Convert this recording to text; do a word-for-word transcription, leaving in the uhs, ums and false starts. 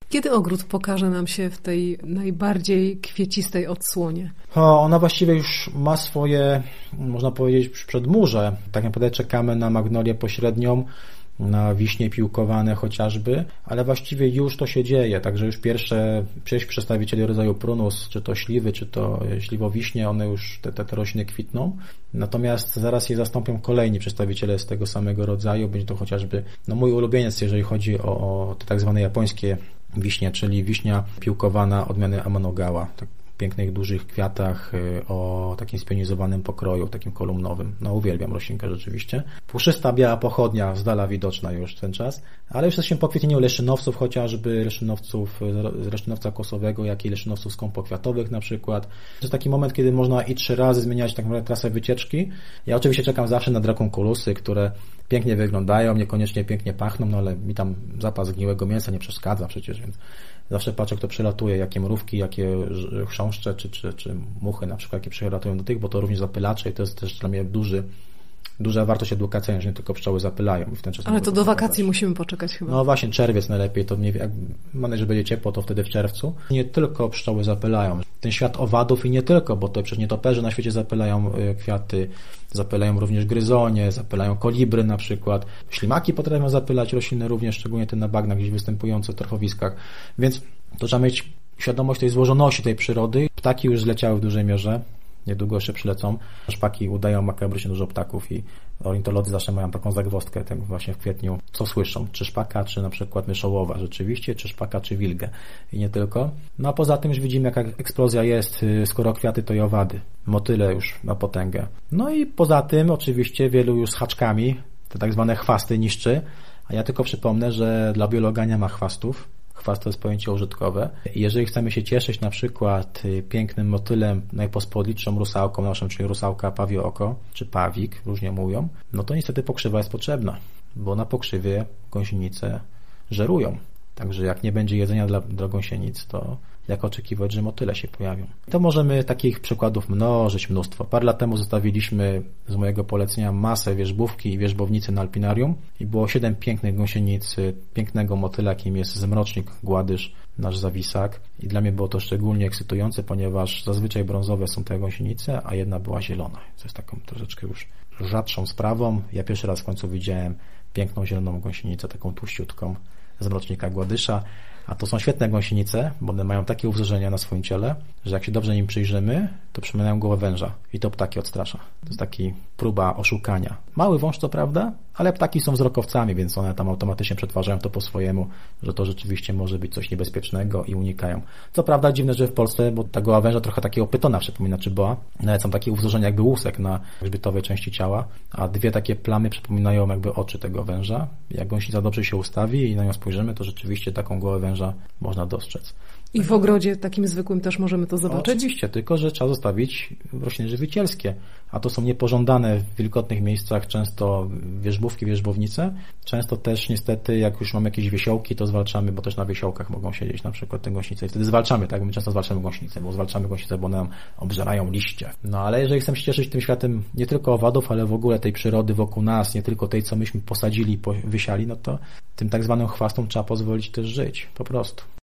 Kiedy ogród pokaże nam się w tej najbardziej kwiecistej odsłonie? O, ona właściwie już ma swoje, można powiedzieć, przedmurze. Tak naprawdę czekamy na magnolię pośrednią, na wiśnie piłkowane chociażby, ale właściwie już to się dzieje, także już pierwsze sześć przedstawicieli rodzaju prunus, czy to śliwy, czy to śliwowiśnie, one już, te, te, te rośliny kwitną, natomiast zaraz je zastąpią kolejni przedstawiciele z tego samego rodzaju, będzie to chociażby, no mój ulubieniec, jeżeli chodzi o, o te tak zwane japońskie wiśnie, czyli wiśnia piłkowana odmiany Amanogała, tak pięknych, dużych kwiatach o takim spionizowanym pokroju, takim kolumnowym. No uwielbiam roślinkę rzeczywiście. Puszysta biała pochodnia, z dala widoczna już ten czas, ale już jesteśmy po kwietnieniu leszynowców chociażby, leszynowców z leszynowca kosowego, jak i leszynowców skąpokwiatowych na przykład. To jest taki moment, kiedy można i trzy razy zmieniać tak naprawdę trasę wycieczki. Ja oczywiście czekam zawsze na drakonkulusy, które pięknie wyglądają, niekoniecznie pięknie pachną, no ale mi tam zapas zgniłego mięsa nie przeszkadza przecież, więc zawsze patrzę, kto przelatuje, jakie mrówki, jakie chrząszcze, czy, czy, czy muchy na przykład, jakie przylatują do tych, bo to również zapylacze i to jest też dla mnie duży, duża wartość edukacyjna, że nie tylko pszczoły zapylają. I w ten czas ale to do wakacji musimy poczekać chyba. No właśnie, czerwiec najlepiej, to mniej, jak mam nadzieję, że będzie ciepło, to wtedy w czerwcu. Nie tylko pszczoły zapylają. Ten świat owadów i nie tylko, bo to przecież nietoperze na świecie zapylają kwiaty, zapylają również gryzonie, zapylają kolibry na przykład. Ślimaki potrafią zapylać rośliny również, szczególnie te na bagnach gdzieś występujące w torfowiskach. Więc to trzeba mieć świadomość tej złożoności tej przyrody. Ptaki już zleciały w dużej mierze. Niedługo jeszcze przylecą. Szpaki udają makabrycznie dużo ptaków i ornitolodzy zawsze mają taką zagwozdkę tak właśnie w kwietniu. Co słyszą? Czy szpaka, czy na przykład myszołowa rzeczywiście, czy szpaka, czy wilgę. I nie tylko. No a poza tym już widzimy, jaka eksplozja jest. Skoro kwiaty, to i owady. Motyle już na potęgę. No i poza tym oczywiście wielu już z haczkami, te tak zwane chwasty niszczy. A ja tylko przypomnę, że dla biologa nie ma chwastów. Chwast to jest pojęcie użytkowe. Jeżeli chcemy się cieszyć na przykład pięknym motylem, najpospodliczszą rusałką naszą, czyli rusałka pawioko, czy pawik, różnie mówią, no to niestety pokrzywa jest potrzebna, bo na pokrzywie gąsienice żerują. Także jak nie będzie jedzenia dla, dla gąsienic, to jak oczekiwać, że motyle się pojawią. To możemy takich przykładów mnożyć mnóstwo. Parę lat temu zostawiliśmy z mojego polecenia masę wierzbówki i wierzbownicy na alpinarium i było siedem pięknych gąsienic, pięknego motyla, jakim jest zmrocznik gładysz, nasz zawisak. I dla mnie było to szczególnie ekscytujące, ponieważ zazwyczaj brązowe są te gąsienice, a jedna była zielona. Co jest taką troszeczkę już rzadszą sprawą. Ja pierwszy raz w końcu widziałem piękną zieloną gąsienicę, taką tłuściutką z mrocznika gładysza. A to są świetne gąsienice, bo one mają takie uwzorzeenia na swoim ciele, że jak się dobrze im przyjrzymy, to przypominają głowę węża i to ptaki odstrasza. To jest taki próba oszukania. Mały wąż to prawda, ale ptaki są wzrokowcami, więc one tam automatycznie przetwarzają to po swojemu, że to rzeczywiście może być coś niebezpiecznego i unikają. Co prawda dziwne, że w Polsce, bo ta głowa węża trochę takiego pytona przypomina, czy boa, nawet są takie uwzorzenia jakby łusek na grzbietowej części ciała, a dwie takie plamy przypominają jakby oczy tego węża. Jak gąsienica dobrze się ustawi i na nią spojrzymy, to rzeczywiście taką głowę węża można dostrzec. I w ogrodzie takim zwykłym też możemy to zobaczyć? Oczywiście, tylko że trzeba zostawić rośliny żywicielskie, a to są niepożądane w wilgotnych miejscach, często wierzbówki, wierzbownice. Często też niestety, jak już mamy jakieś wiesiołki, to zwalczamy, bo też na wiesiołkach mogą siedzieć na przykład te gąsienice i wtedy zwalczamy, tak? My często zwalczamy gąsienice, bo zwalczamy gąsienice, bo one nam obżerają liście. No ale jeżeli chcemy się cieszyć tym światem nie tylko owadów, ale w ogóle tej przyrody wokół nas, nie tylko tej, co myśmy posadzili i wysiali, no to tym tak zwanym chwastom trzeba pozwolić też żyć, po prostu.